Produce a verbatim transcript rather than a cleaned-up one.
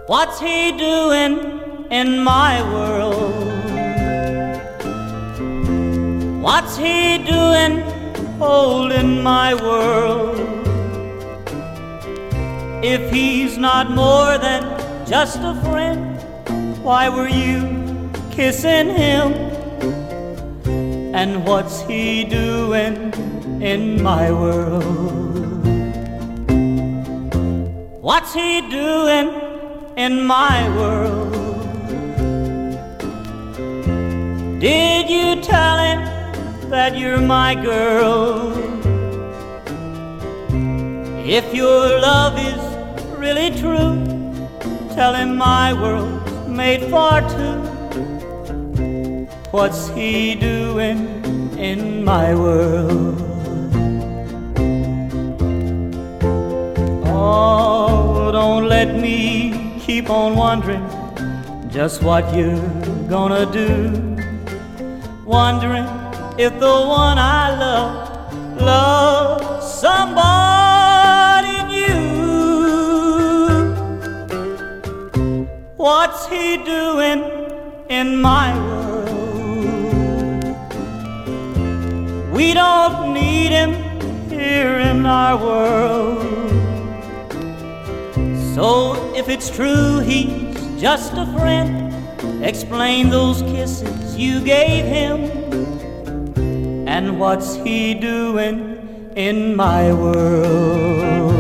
What's he doing in my world? What's he doing holding my world? If he's not more than just a friend, why were you kissing him? And what's he doing in my world? What's he doing in my world? Did you tell him that you're my girl? If your love is really true, tell him my world's made for two. What's he doing in my world? Oh, don't let me keep on wondering just what you're gonna do. Wondering if the one I love loves somebody new. What's he doing in my world? We don't need him here in our world. So if it's true he's just a friend, explain those kisses you gave him. And what's he doing in my world?